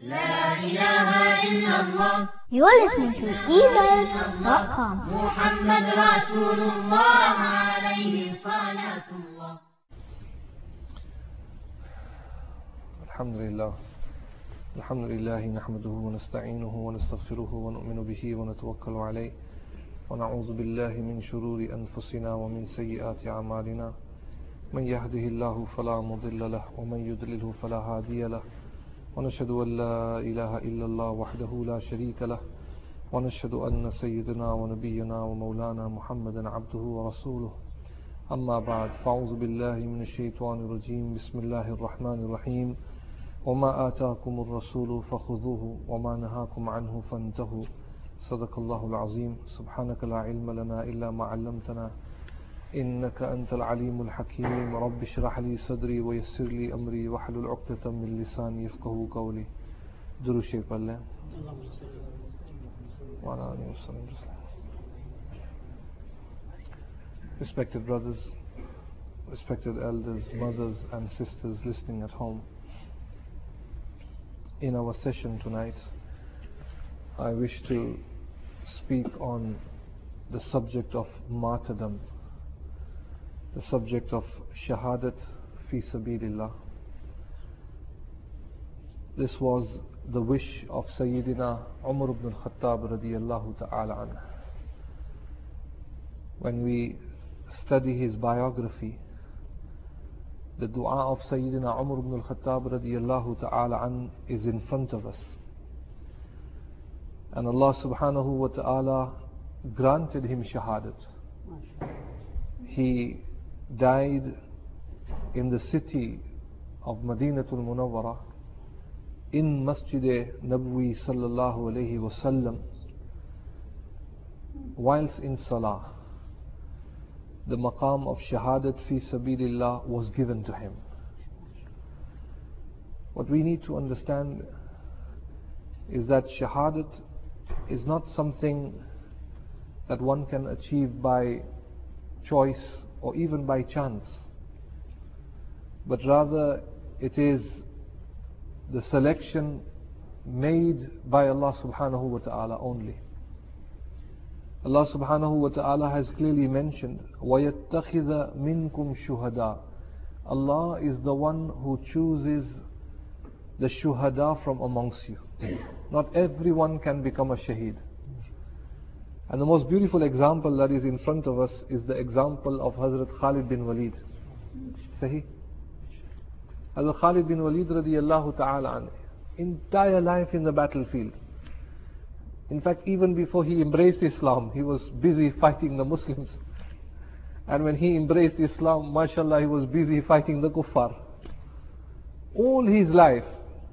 لا إله إلا الله. You are listening to eWorld.com. محمد رسول الله عليه صلاة الله. الحمد لله نحمده ونستعينه ونستغفره ونؤمن به ونتوكل عليه ونعوذ بالله من شرور أنفسنا ومن سيئات أعمالنا من يهده الله فلا مضل له ومن يضلله فلا هادي له ونشهد أن لا إله إلا الله وحده لا شريك له ونشهد أن سيدنا ونبينا ومولانا محمدا عبده ورسوله. أما بعد، فأعوذ بالله من الشيطان الرجيم. بسم الله الرحمن الرحيم. وما آتاكم الرسول فخذوه وما نهاكم عنه فانتهوا. صدق الله العظيم. سبحانك لا علم لنا إلا ما علمتنا إنك أنت العليم الحكيم. رب اشرح لي صدري ويسر لي أمري واحلل عقدة من لساني يفقهوا قولي. درود شریف پڑھ لیں. Respected brothers, respected elders, mothers and sisters listening at home, in our session tonight, I wish to speak on the subject of martyrdom, the subject of shahadat fi sabilillah. This was the wish of Sayyidina Umar ibn al-Khattab radiyallahu ta'ala anhu. When we study his biography, the dua of Sayyidina Umar ibn al-Khattab radiyallahu ta'ala anhu is in front of us. And Allah subhanahu wa ta'ala granted him shahadat. He died in the city of Madinatul Munawwara, in Masjid Nabwi sallallahu alayhi wa sallam, whilst in salah. The maqam of shahadat fi sabilillah was given to him. What we need to understand is that shahadat is not something that one can achieve by choice or even by chance, but rather it is the selection made by Allah subhanahu wa ta'ala only. Allah subhanahu wa ta'ala has clearly mentioned, وَيَتَّخِذَ مِنْكُمْ شُهَدَاءَ. Allah is the one who chooses the shuhada from amongst you. Not everyone can become a shaheed. And the most beautiful example that is in front of us is the example of Hazrat Khalid bin Walid. Sahih? Hazrat Khalid bin Walid radiyallahu ta'ala anhu, entire life in the battlefield. In fact, even before he embraced Islam, he was busy fighting the Muslims. And when he embraced Islam, mashallah, he was busy fighting the kuffar. All his life,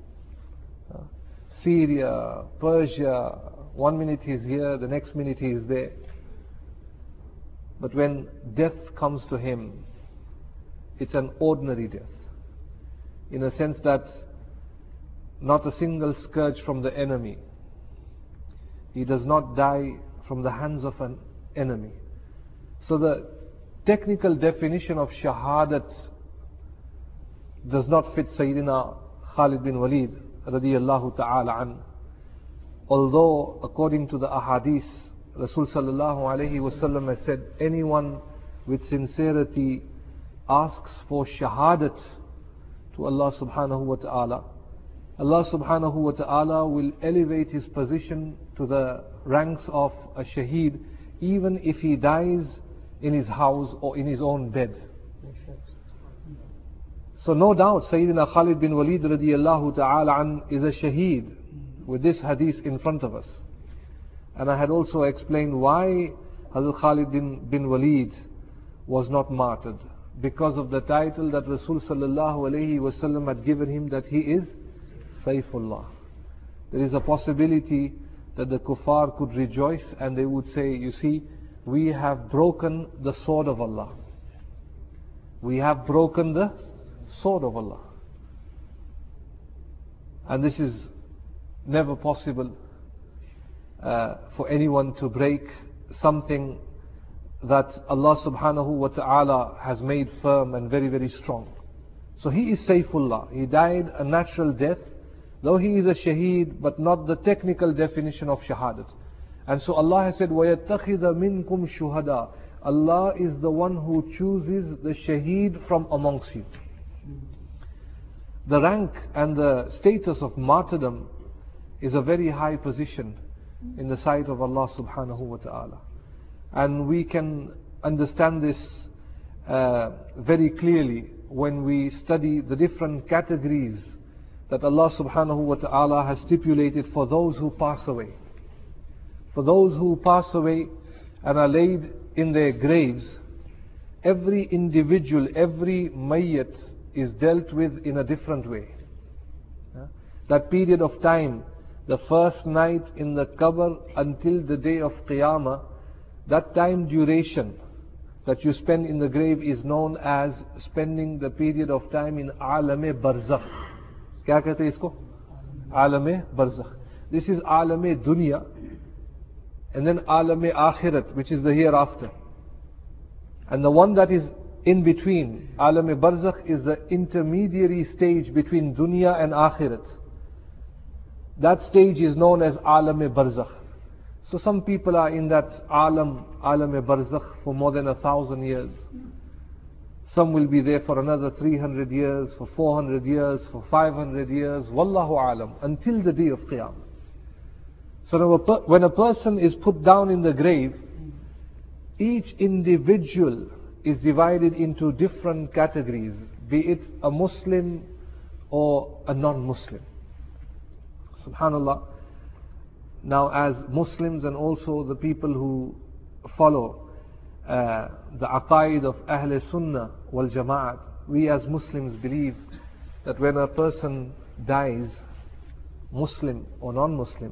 Syria, Persia, one minute he's here, the next minute he is there. But when death comes to him, it's an ordinary death. In a sense that not a single scourge from the enemy. He does not die from the hands of an enemy. So the technical definition of shahadat does not fit Sayyidina Khalid bin Walid radiyallahu ta'ala an. Although according to the ahadith, Rasul sallallahu alayhi wasallam has said, anyone with sincerity asks for shahadat to Allah subhanahu wa ta'ala, Allah subhanahu wa ta'ala will elevate his position to the ranks of a shaheed, even if he dies in his house or in his own bed. So no doubt Sayyidina Khalid bin Walid radiyallahu ta'ala an is a shaheed with this hadith in front of us. And I had also explained why Hazrat Khalid bin Walid was not martyred. Because of the title that Rasul sallallahu alayhi wasallam had given him, that he is Saifullah. There is a possibility that the kuffar could rejoice and they would say, you see, we have broken the sword of Allah. We have broken the sword of Allah. And this is never possible for anyone to break something that Allah subhanahu wa ta'ala has made firm and very, very strong. So he is Saifullah. He died a natural death though he is a shaheed, but not the technical definition of shahadat. And so Allah has said, وَيَتَّخِذَ مِنْكُمْ شُهَدَاءَ. Allah is the one who chooses the shaheed from amongst you. The rank and the status of martyrdom is a very high position in the sight of Allah subhanahu wa ta'ala. And we can understand this very clearly when we study the different categories that Allah subhanahu wa ta'ala has stipulated for those who pass away. For those who pass away and are laid in their graves, every individual, every mayyat is dealt with in a different way. That period of time, the first night in the qabr until the day of Qiyamah, that time duration that you spend in the grave is known as spending the period of time in Alam-e Barzakh. Kya kehte hai isko? Alam-e Barzakh. This is Alam-e Dunya, and then Alam-e Akhirat, which is the hereafter. And the one that is in between, Alam-e Barzakh, is the intermediary stage between Dunya and Akhirat. That stage is known as Alam-e Barzakh. So some people are in that Alam-e Barzakh for more than 1,000 years. Some will be there for another 300 years, for 400 years, for 500 years, Wallahu Alam, until the day of Qiyamah. So when a person is put down in the grave, each individual is divided into different categories, be it a Muslim or a non-Muslim. Subhanallah. Now, as Muslims and also the people who follow the aqaid of Ahl Sunnah wal Jama'at, we as Muslims believe that when a person dies, Muslim or non-Muslim,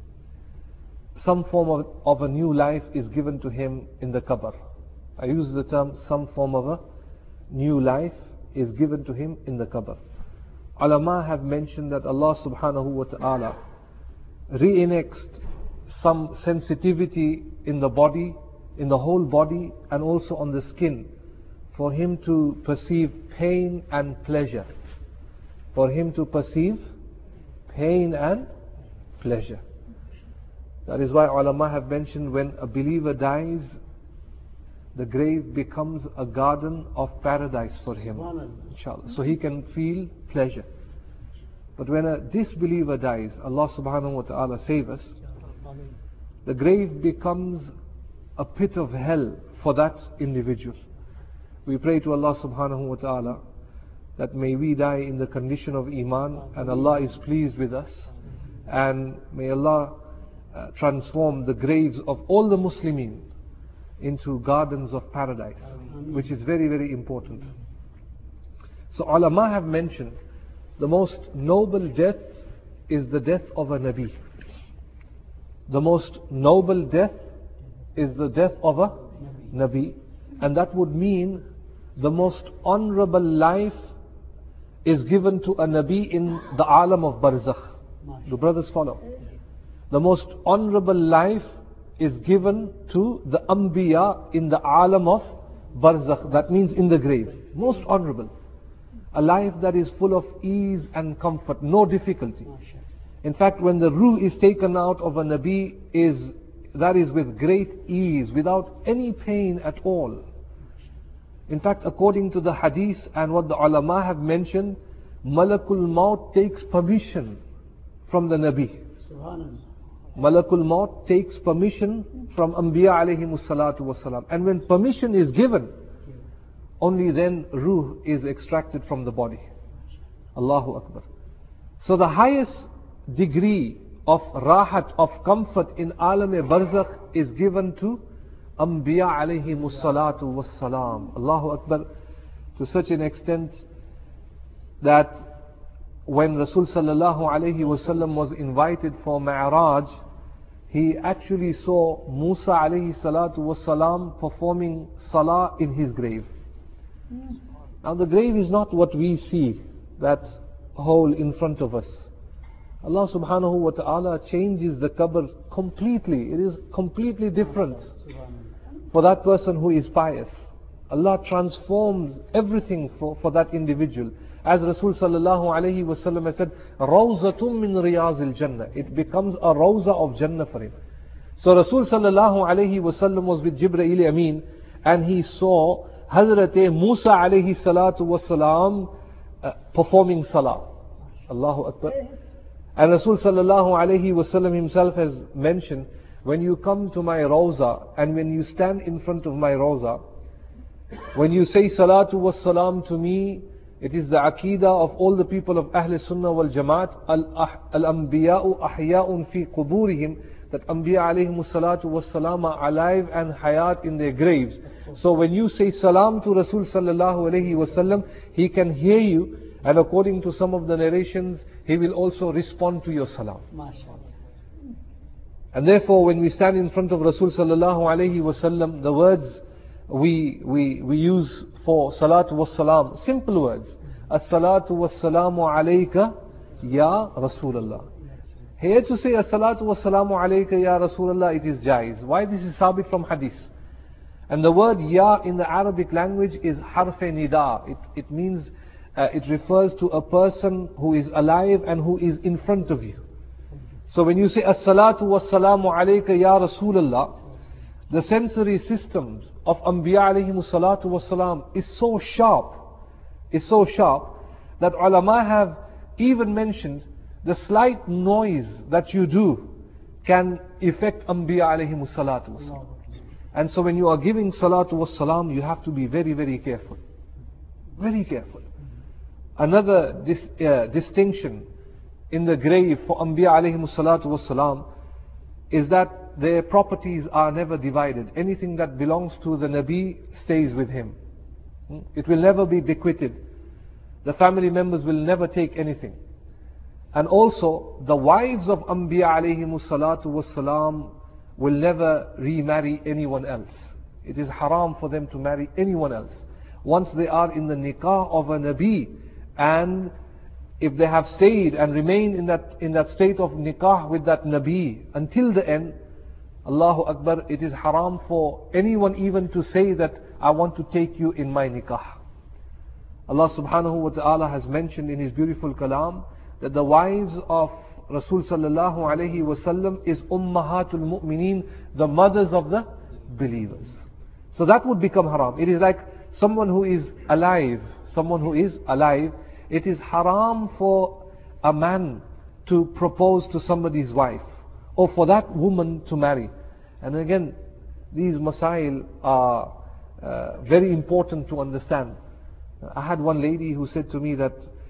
some form of a new life is given to him in the qabr. I use the term some form of a new life is given to him in the qabr. Ulama have mentioned that Allah subhanahu wa ta'ala re-annexed some sensitivity in the body, in the whole body, and also on the skin, for him to perceive pain and pleasure. For him to perceive pain and pleasure. That is why ulama have mentioned when a believer dies, the grave becomes a garden of paradise for him, inshallah. So he can feel pleasure. But when a disbeliever dies, Allah subhanahu wa ta'ala save us, the grave becomes a pit of hell for that individual. We pray to Allah subhanahu wa ta'ala that may we die in the condition of Iman, and Allah is pleased with us, and may Allah transform the graves of all the Muslimin into gardens of paradise, which is very, very important. So ulama have mentioned the most noble death is the death of a Nabi. The most noble death is the death of a Nabi, and that would mean the most honorable life is given to a Nabi in the Alam of Barzakh. Do brothers follow? The most honorable life is given to the Anbiya in the Alam of Barzakh. That means in the grave. Most honorable. A life that is full of ease and comfort, no difficulty. In fact, when the ruh is taken out of a Nabi, that is with great ease, without any pain at all. In fact, according to the hadith and what the ulama have mentioned, Malakul Maut takes permission from the Nabi. Malakul Maut takes permission from Anbiya alayhimus salatu wassalam. And when permission is given, only then ruh is extracted from the body. Allahu Akbar. So the highest degree of rahat, of comfort in Alam-e Barzakh is given to Anbiya alayhimus salatu wassalam. Allahu Akbar. To such an extent that when Rasul sallallahu alayhi wasallam was invited for Mi'raj, he actually saw Musa alayhi salatu wassalam performing salah in his grave. Now the grave is not what we see, that hole in front of us. Allah subhanahu wa ta'ala changes the qabr completely. It is completely different for that person who is pious. Allah transforms everything for that individual. as Rasul sallallahu alayhi wasallam has said, Rawzatum min riyazil Jannah. It becomes a rawza of Jannah for him. So Rasul sallallahu alayhi wasallam was with Jibreel Amin, and he saw Hazrat Musa alayhi salatu wasalam performing salah. Allahu Akbar. And Rasul sallallahu alayhi wasallam himself has mentioned, when you come to my rawza and when you stand in front of my rawza, when you say salatu was salam to me, it is the aqidah of all the people of Ahl Sunnah wal Jamaat, al-anbiya'u ahya'un fi quburihim, that anbiya alayhimus salatu was salam are alive and hayat in their graves. So when you say salam to Rasul sallallahu alayhi wasallam, he can hear you, and according to some of the narrations, he will also respond to your salam. And therefore, when we stand in front of Rasul sallallahu alayhi wasallam, the words we use for salatu was salam, simple words. As-salatu was salamu alayka ya Rasulallah. Here to say as-salatu was salamu alayka ya Rasulallah, it is jaiz. Why? This is sabit from hadith. And the word ya in the Arabic language is harf nida. It means, it refers to a person who is alive and who is in front of you. So when you say as-salatu was-salamu alayka ya Rasulallah, the sensory systems of Anbiya alayhimus salatu was-salam is so sharp, that ulama have even mentioned the slight noise that you do can affect Anbiya alayhimus salatu was-salam. And so when you are giving salatu was-salam, you have to be very, very careful. Very careful. Another distinction in the grave for Anbiya alayhimus salatu was-salam is that their properties are never divided. Anything that belongs to the Nabi stays with him. It will never be bequeathed. The family members will never take anything. And also, the wives of Anbiya alayhimus salatu was-salam will never remarry anyone else. It is haram for them to marry anyone else. Once they are in the nikah of a Nabi, and if they have stayed and remained in that state of nikah with that Nabi until the end, Allahu Akbar, it is haram for anyone even to say that I want to take you in my nikah. Allah subhanahu wa ta'ala has mentioned in His beautiful kalam that the wives of Rasul sallallahu alayhi wasallam is ummahatul mu'mineen, the mothers of the believers. So that would become haram. It is like someone who is alive, it is haram for a man to propose to somebody's wife, or for that woman to marry. And again, these masail are very important to understand. I had one lady who said to me that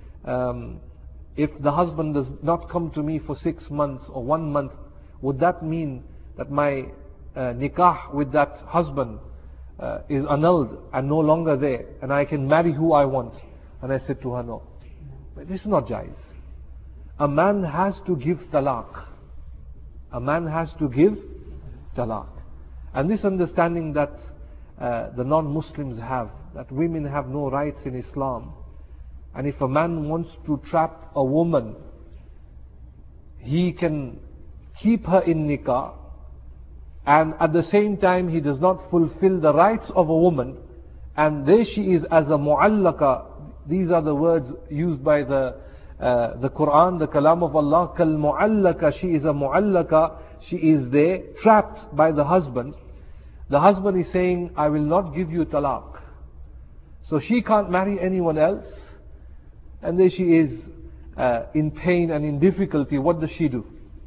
if the husband does not come to me for 6 months or 1 month, would that mean that my nikah with that husband is annulled and no longer there, and I can marry who I want? And I said to her, no, this is not jaiz. A man has to give talaq. A man has to give talaq. And this understanding that the non-Muslims have, that women have no rights in Islam, and if a man wants to trap a woman, he can keep her in nikah, and at the same time he does not fulfill the rights of a woman, and there she is as a mu'allaka. These are the words used by the Quran, the kalam of Allah. Kal mu'allaka, she is a mu'allaka, she is there trapped by the husband. The husband is saying, I will not give you talaq. So she can't marry anyone else, and there she is in pain and in difficulty. What does she do?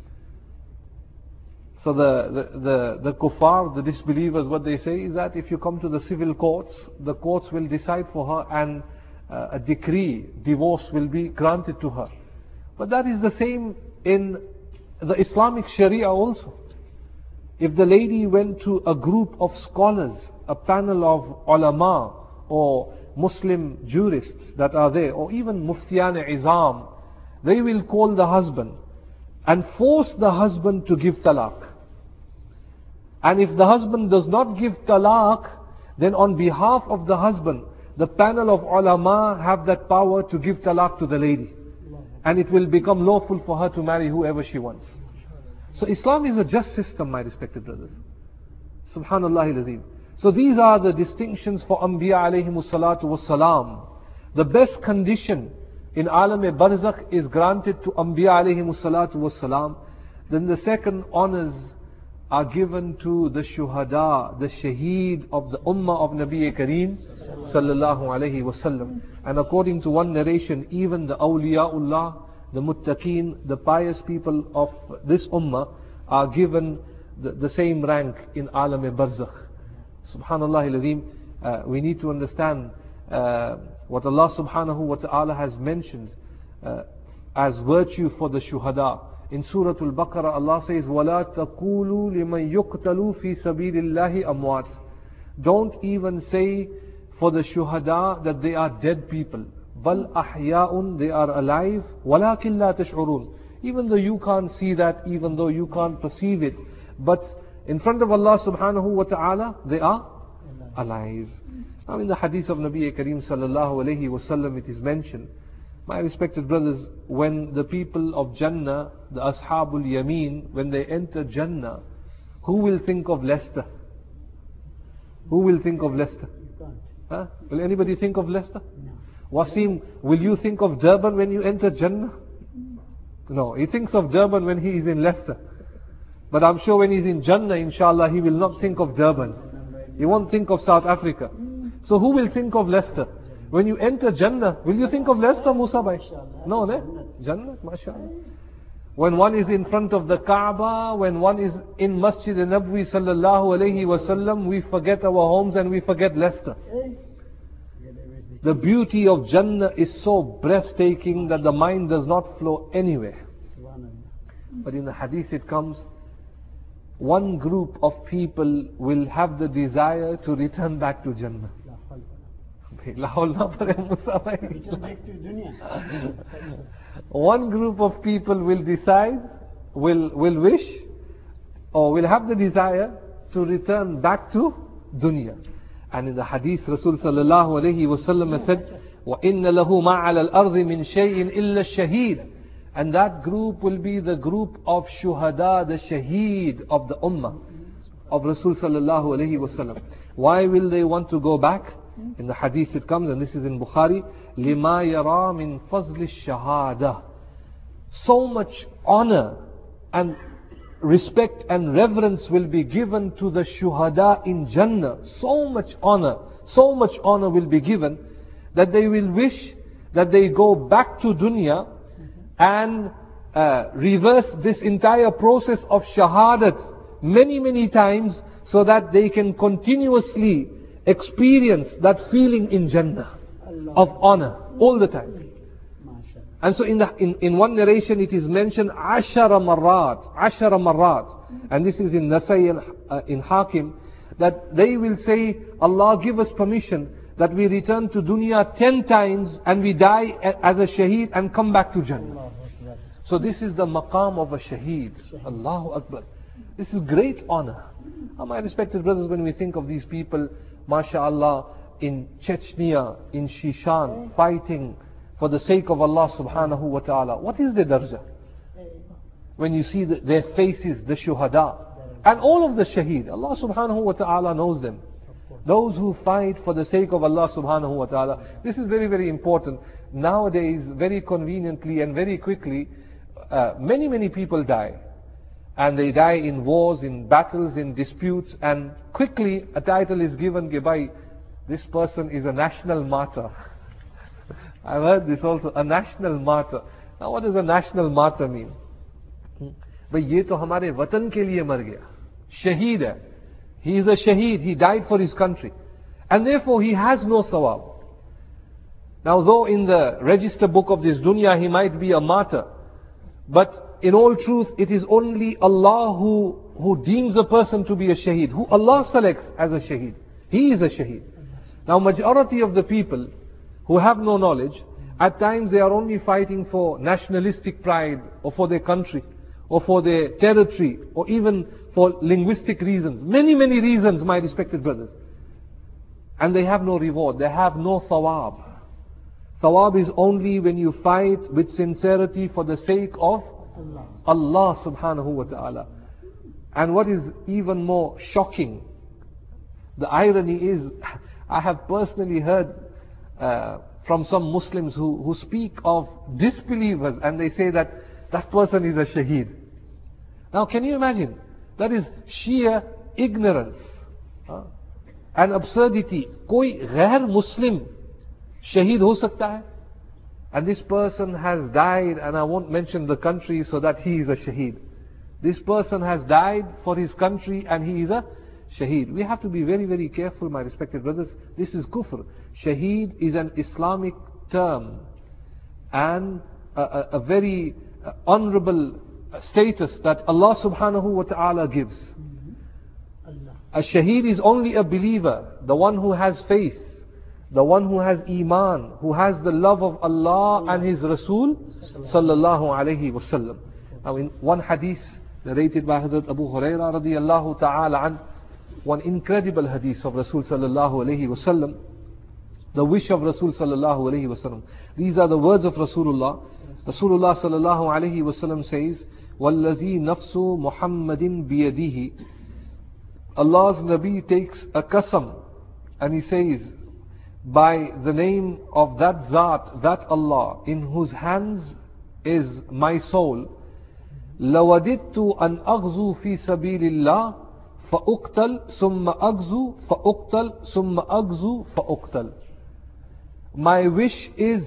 So the kuffar, the disbelievers, what they say is that if you come to the civil courts, the courts will decide for her, and a decree, divorce will be granted to her. But that is the same in the Islamic Sharia also. If the lady went to a group of scholars, a panel of ulama or Muslim jurists that are there, or even muftiyan izam, they will call the husband and force the husband to give talaq. And if the husband does not give talaq, then on behalf of the husband, the panel of ulama have that power to give talaq to the lady. And it will become lawful for her to marry whoever she wants. So Islam is a just system, my respected brothers. Subhanallah al-Azim. So these are the distinctions for Anbiya alayhimus salatu was salam. the best condition in Alam-e-Barzakh is granted to Anbiya alayhimus salatu wassalam, then the second honors are given to the shuhada, the shaheed of the ummah of Nabi Kareem sallallahu alayhi wasallam. And according to one narration, even the awliyaullah, the muttaqeen, the pious people of this ummah are given the same rank in Alam-e-Barzakh. Subhanallah al-Azim, we need to understand what Allah subhanahu wa ta'ala has mentioned as virtue for the shuhada. In Surah Al-Baqarah, Allah says, وَلَا تَقُولُوا لِمَنْ يُقْتَلُوا فِي سَبِيلِ اللَّهِ أَمْوَاتٍ. Don't even say for the shuhada that they are dead people. بَلْ أَحْيَاءٌ, they are alive. وَلَكِنْ لَا تَشْعُرُونَ. Even though you can't see that, even though you can't perceive it, but in front of Allah subhanahu wa ta'ala, they are alive. Now in the hadith of Nabi Kareem sallallahu alayhi wasallam, it is mentioned, my respected brothers, when the people of Jannah, the Ashabul Yameen, when they enter Jannah, who will think of Leicester? Who will think of Leicester? Huh? Will anybody think of Leicester? Wasim, will you think of Durban when you enter Jannah? No, he thinks of Durban when he is in Leicester. But I'm sure when he's in Jannah, inshallah, he will not think of Durban. He won't think of South Africa. So who will think of Leicester? When you enter Jannah, will you think of Leicester, Musa bhai? No, no? Jannah, mashallah. When one is in front of the Kaaba, when one is in Masjid al-Nabwi sallallahu alayhi wasallam, we forget our homes and we forget Leicester. The beauty of Jannah is so breathtaking that the mind does not flow anywhere. But in the hadith it comes, one group of people will have the desire to return back to Jannah. One group of people will decide, will wish, or will have the desire to return back to dunya. And in the hadith, Rasul sallallahu alayhi wasallam said, وَإِنَّ لَهُ مَا عَلَى الْأَرْضِ مِنْ شَيْءٍ إِلَّا الشَّهِيدِ. And that group will be the group of shuhada, the shaheed of the ummah of Rasul sallallahu alayhi wasallam. Why will they want to go back? In the hadith it comes, and this is in Bukhari, لِمَا يَرَى مِنْ فَضْلِ الشَّهَادَةِ. So much honor and respect and reverence will be given to the shuhada in Jannah. So much honor will be given that they will wish that they go back to dunya and reverse this entire process of shahadat many times, so that they can continuously experience that feeling in Jannah of honor all the time. And so in one narration it is mentioned ashara marrat, and this is in Nasai and in Hakim, that they will say, Allah give us permission that we return to dunya 10 times and we die as a shaheed and come back to Jannah. So this is the maqam of a shaheed. Allahu Akbar. This is great honor. My respected brothers, when we think of these people, mashallah, in Chechnya, in Shishan, fighting for the sake of Allah subhanahu wa ta'ala, what is their darjah? When you see their faces, the shuhada, and all of the shaheed, Allah subhanahu wa ta'ala knows them. Those who fight for the sake of Allah subhanahu wa ta'ala. This is very important. Nowadays, very conveniently and very quickly, many people die. And they die in wars, in battles, in disputes, and quickly a title is given, by this person is a national martyr. I've heard this also, a national martyr. Now what does a national martyr mean? Bhai ye to hamare watan ke liye mar gaya. Shaheed hai. He is a shaheed, he died for his country. And therefore he has no sawab. Now though in the register book of this dunya he might be a martyr, but in all truth it is only Allah who deems a person to be a shaheed, who Allah selects as a shaheed. He is a shaheed. Now majority of the people who have no knowledge, at times they are only fighting for nationalistic pride, or for their country, or for their territory, or even for linguistic reasons. Many reasons, my respected brothers. And they have no reward, they have no thawab. Thawab is only when you fight with sincerity for the sake of Allah subhanahu wa ta'ala. And what is even more shocking, the irony is, I have personally heard from some Muslims who speak of disbelievers and they say that that person is a shaheed. Now can you imagine? That is sheer ignorance and absurdity. कोई गैर मुस्लिम शहीद हो सकता है? And this person has died, and I won't mention the country so that he is a shaheed. This person has died for his country and he is a shaheed. We have to be very, very careful, my respected brothers. This is kufr. Shaheed is an Islamic term and a very honorable status that Allah subhanahu wa ta'ala gives. A shaheed is only a believer, the one who has faith, the one who has iman, who has the love of Allah and His Rasul sallallahu alayhi wasallam. Now in one hadith narrated by Hazrat Abu Hurairah radiyallahu ta'ala an, one incredible hadith of Rasul sallallahu alayhi wasallam, the wish of Rasul sallallahu alayhi wasallam. These are the words of Rasulullah. Rasulullah sallallahu alayhi wasallam says, وَالَّذِي نَفْسُ مُحَمَّدٍ بِيَدِهِ. Allah's Nabi takes a qasam and he says, by the name of that Zat, that Allah, in whose hands is my soul, لَوَدِدْتُ أَنْ أَغْزُو فِي سَبِيلِ اللَّهِ فَأُقْتَلْ ثُمَّ أَغْزُو فَأُقْتَلْ ثُمَّ أَغْزُو فَأُقْتَلْ. My wish is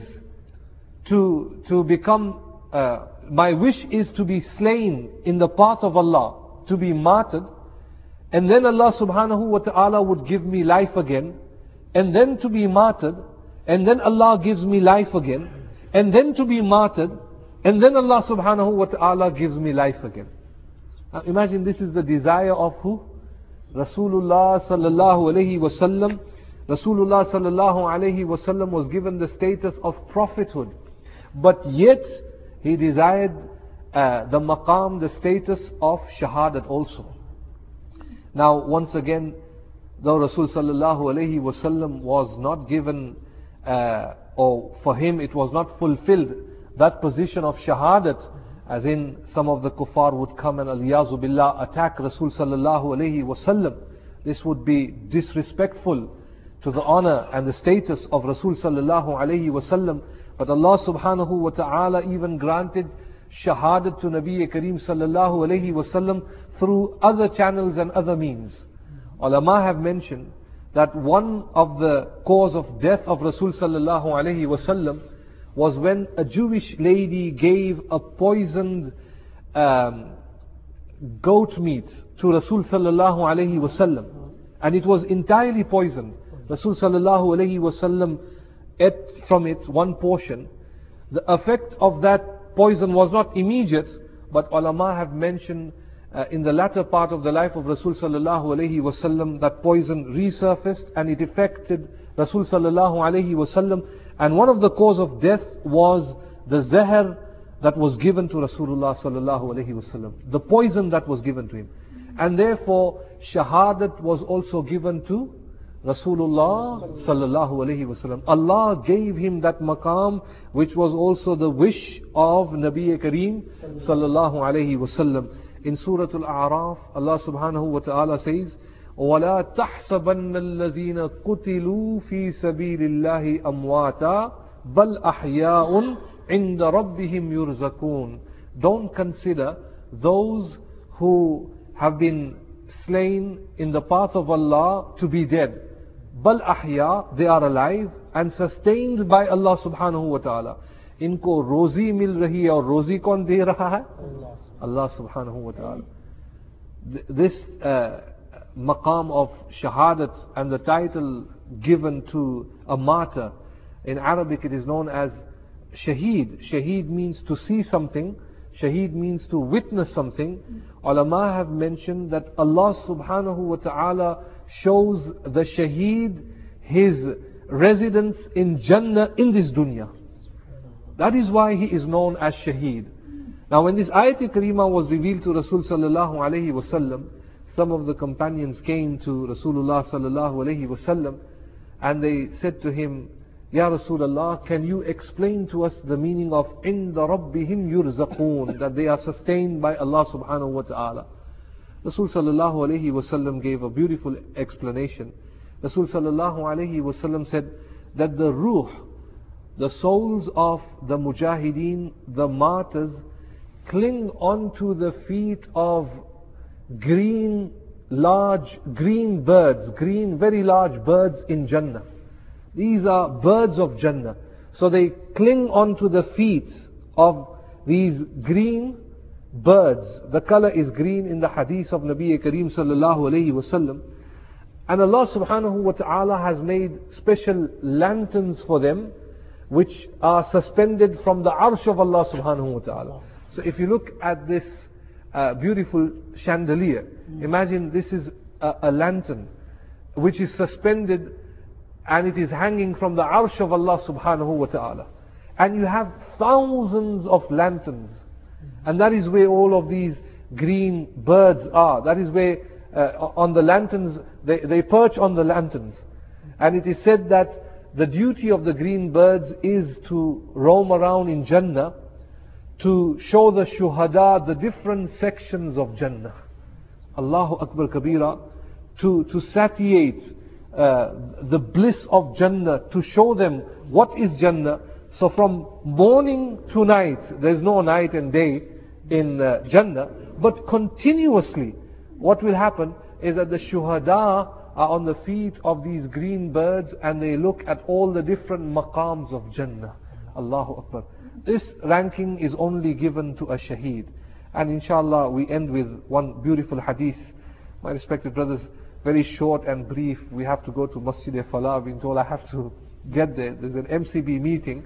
to become, my wish is to be slain in the path of Allah, to be martyred, and then Allah subhanahu wa ta'ala would give me life again, and then to be martyred, and then Allah gives me life again, and then to be martyred, and then Allah subhanahu wa ta'ala gives me life again. Now imagine this is the desire of who? Rasulullah sallallahu alayhi wasallam. Rasulullah sallallahu alayhi wasallam was given the status of prophethood, but yet he desired the maqam, the status of shahadat also. Now once again, though Rasul sallallahu alayhi wasallam was not given, or for him it was not fulfilled, that position of shahadat, as in some of the kuffar would come and aliyazu billah attack Rasul sallallahu alayhi wasallam. This would be disrespectful to the honor and the status of Rasul sallallahu alayhi wasallam. But Allah subhanahu wa ta'ala even granted shahadat to Nabi Kareem sallallahu alayhi wasallam through other channels and other means. Ulama have mentioned that one of the cause of death of Rasul sallallahu alayhi wasallam was when a Jewish lady gave a poisoned goat meat to Rasul sallallahu alayhi wasallam, and it was entirely poisoned. Rasul sallallahu alayhi wasallam ate from it one portion. The effect of that poison was not immediate, but ulama have mentioned in the latter part of the life of Rasul sallallahu alayhi wasallam, that poison resurfaced and it affected Rasul sallallahu alayhi wasallam. And one of the cause of death was the zahar that was given to Rasulullah sallallahu alayhi wasallam, the poison that was given to him. And therefore shahadat was also given to Rasulullah sallallahu alayhi wasallam. Allah gave him that maqam, which was also the wish of Nabi Kareem sallallahu alayhi wasallam. In Surah Al-A'raf, Allah subhanahu wa ta'ala says, وَلَا تَحْسَبَنَّ الَّذِينَ قُتِلُوا فِي سَبِيلِ اللَّهِ أَمْوَاتًا بَلْ أَحْيَاءٌ عِنْدَ رَبِّهِمْ يُرْزَقُونَ. Don't consider those who have been slain in the path of Allah to be dead. Bal ahya, they are alive and sustained by Allah subhanahu wa ta'ala. Inko rozi mil rahi hai, aur rozi kaun de raha hai? Allah subhanahu wa ta'ala. This maqam of shahadat and the title given to a martyr, in Arabic it is known as shaheed. Shaheed means to see something. Shaheed means to witness something. Ulama have mentioned that Allah subhanahu wa ta'ala shows the shaheed his residence in Jannah in this dunya. That is why he is known as shaheed. Now when this ayat-e-kareemah was revealed to Rasul sallallahu alayhi wasallam, some of the companions came to Rasulullah sallallahu alayhi wasallam and they said to him, Ya Rasulullah, can you explain to us the meaning of عِنْدَ رَبِّهِمْ يُرْزَقُونَ, that they are sustained by Allah subhanahu wa ta'ala? Rasul sallallahu alayhi wasallam gave a beautiful explanation. Rasul sallallahu alayhi wasallam said that the ruh the souls of the mujahideen, the martyrs, cling onto the feet of large green birds, very large birds in Jannah. These are birds of Jannah. So they cling onto the feet of these green birds. The color is green in the hadith of Nabi Kareem sallallahu alayhi wasallam. And Allah subhanahu wa ta'ala has made special lanterns for them, which are suspended from the arsh of Allah subhanahu wa ta'ala. So if you look at this beautiful chandelier, imagine this is a lantern which is suspended and it is hanging from the arsh of Allah subhanahu wa ta'ala. And you have thousands of lanterns. And that is where all of these green birds are. That is where on the lanterns, they perch on the lanterns. And it is said that the duty of the green birds is to roam around in Jannah to show the shuhada the different sections of Jannah. Allahu Akbar Kabira. To satiate the bliss of Jannah, to show them what is Jannah. So from morning to night, there's no night and day in Jannah, but continuously what will happen is that the shuhada are on the feet of these green birds and they look at all the different maqams of Jannah. Allahu Akbar. This ranking is only given to a shaheed. And inshallah we end with one beautiful hadith. My respected brothers, very short and brief. We have to go to Masjid-e-Falah. I've been told I have to get there. There's an MCB meeting.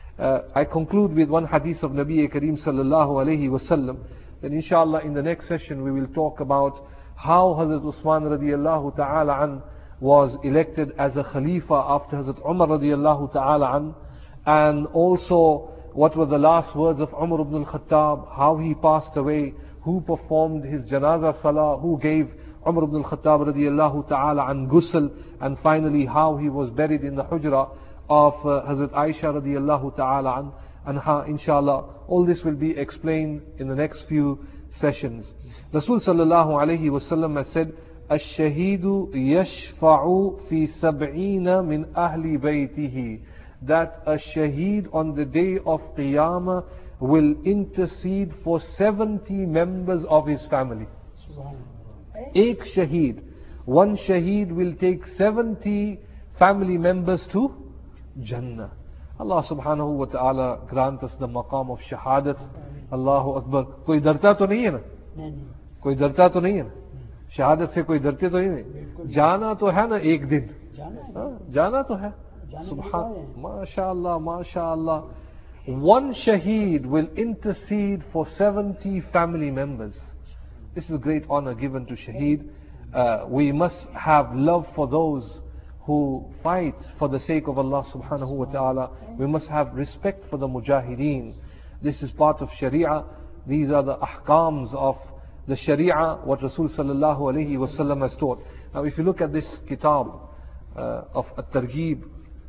I conclude with one hadith of Nabi Kareem sallallahu alayhi wasallam. Then inshallah in the next session we will talk about how Hazrat Usman radiallahu ta'ala an was elected as a Khalifa after Hazrat Umar radiallahu ta'ala an, and also what were the last words of Umar ibn al-Khattab, how he passed away, who performed his janazah salah, who gave Umar ibn al-Khattab radiallahu ta'ala an ghusl, and finally how he was buried in the hujra of Hazrat Aisha radiallahu ta'ala an, and how inshallah all this will be explained in the next few sessions. Rasul sallallahu alayhi wasallam has said, "Ash-shaheedu yashfa'u fi sab'ina min ahli baytihi," that a shaheed on the day of Qiyamah will intercede for 70 members of his family. Ek shaheed, one shaheed will take 70 family members to Jannah. Allah subhanahu wa ta'ala grant us the maqam of shahadat. Allahu Akbar. कोई डरता तो नहीं है ना? कोई डरता तो नहीं है ना? शहादत से कोई डरते तो नहीं? जाना तो है ना एक दिन? जाना तो है. Subhan, mashallah, mashallah. One shaheed will intercede for 70 family members. This is a great honor given to shaheed. We must have love for those who fight for the sake of Allah subhanahu wa ta'ala. We must have respect for the mujahideen. This is part of sharia. These are the ahkams of the sharia, what Rasul sallallahu alayhi wa sallam has taught. Now if you look at this kitab of At-Targhib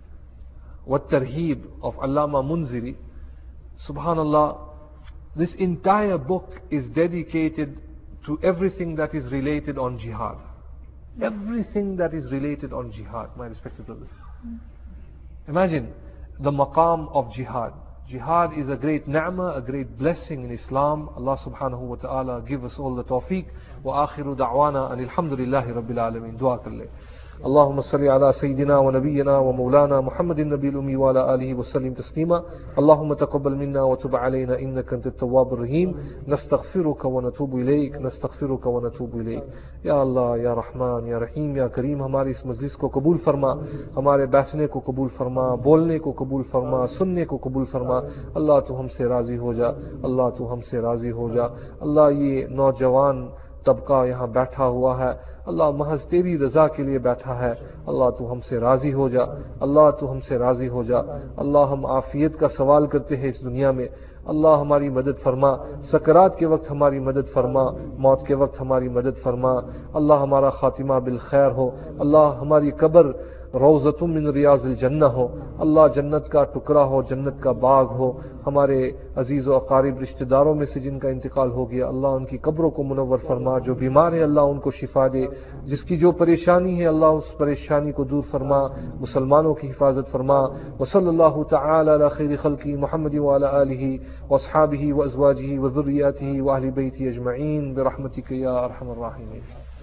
Wat-Tarheeb of Allama Munziri, subhanallah, this entire book is dedicated to everything that is related on jihad. Everything that is related on jihad, my respected brothers. Imagine the maqam of jihad. Jihad is a great ni'mah, a great blessing in Islam. Allah subhanahu wa ta'ala give us all the tawfiq. Wa akhiru da'wana anil hamdulillahi rabbil alameen. Dua kalle. اللهم صل على سيدنا ونبينا ومولانا محمد النبي الأمي وعلى آله وسلم تسليما. اللهم تقبل منا وتب علينا إنك أنت التواب الرحيم. نستغفرك ونتوب إليك نستغفرك ونتوب إليك. या अल्लाह या रहमान या रहीम या करीम, हमारी इस मजलिस को कबूल फरमा, हमारे बैठने को कबूल फरमा, बोलने को कबूल फरमा, सुनने को कबूल फरमा. अल्लाह तू हमसे राजी हो जा, अल्लाह तू हमसे राजी हो जा. अल्लाह ये नौजवान तबका यहाँ बैठा हुआ है, अल्लाह महज तेरी रजा के लिए बैठा है. अल्लाह तू हमसे राजी हो जा, अल्लाह तू हमसे राजी हो जा. अल्लाह हम आफियत का सवाल करते हैं इस दुनिया में. अल्लाह हमारी मदद फरमा, सकरात के वक्त हमारी मदद फरमा, मौत के वक्त हमारी मदद फरमा. अल्लाह हमारा खातिमा बिल खैर हो. अल्लाह हमारी कब्र रौज़तुम मिन रियाज़िल जन्नह हो, अल्लाह जन्नत का टुकड़ा हो, जन्नत का बाग हो। हमारे अजीज़ व अकारिब रिश्तेदारों में से जिनका इंतकाल हो गया, अल्लाह उनकी कब्रों को मुनव्वर फरमा। जो बीमार है अल्लाह उनको शिफा दे, जिसकी जो परेशानी है अल्लाह उस परेशानी को दूर फरमा, मुसलमानों की हिफाजत फरमा। व सल्लल्लाहु तआला अला खैरि खल्क़ी मुहम्मद व अला आलिहि व अस्हाबिहि व अज़वाजिहि व ज़ुर्रिय्यातिहि व अहलि बैतिहि अजमईन बिरहमतिका या अरहमर राहिमीन।